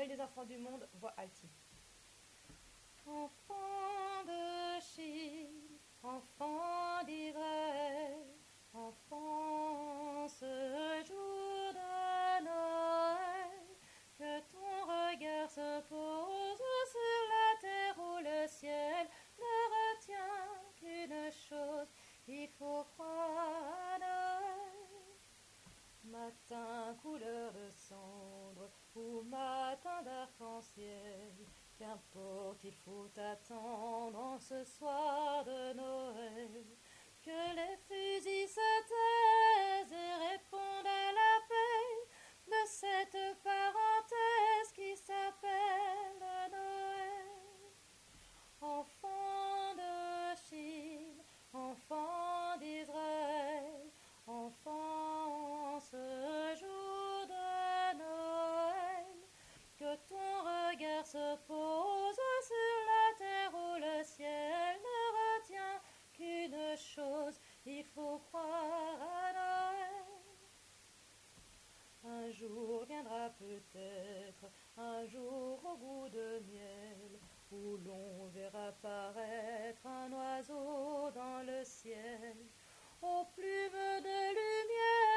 Noël des enfants du monde, voix Alti. Enfants de Chine, enfants d'Israël, enfants ce jour de Noël, que ton regard se pose sur la terre ou le ciel, ne retient qu'une chose, il faut croire à Noël. Matin couleur de cendre ou matin d'arc-en-ciel, qu'importe, il faut attendre en ce soir de Noël, que les fusils se taisent et répondent à l'appel de cette parenthèse qui s'appelle Noël. Enfants de Chine, enfants d'Israël, enfants ce jour de Noël, que ton regard se pose sur la terre ou le ciel, ne retient qu'une chose, il faut croire à Noël. Un jour viendra peut-être, un jour au goût de miel, où l'on verra paraître un oiseau dans le ciel, aux plumes de lumière.